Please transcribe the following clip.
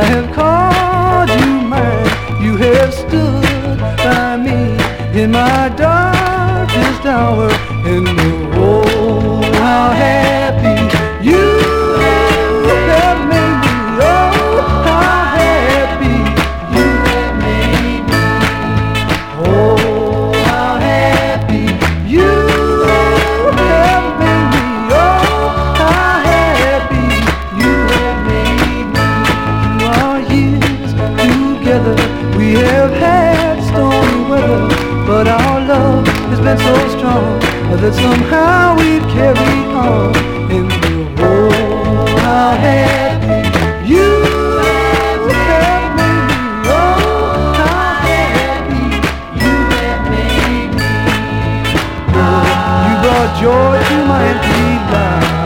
I have called you mine. You have stood by me in my darkest hour. And oh, how happy you have made me. Oh, how happy you have made me. Oh, how happy you have made me. Oh, how happy you have made me. Through our years together, we have had stormy weather, but our love has been so strong that somehow we've carried on. And oh, how happy you have made me. Oh, how happy you have made me. Oh, you brought joy to my empty life.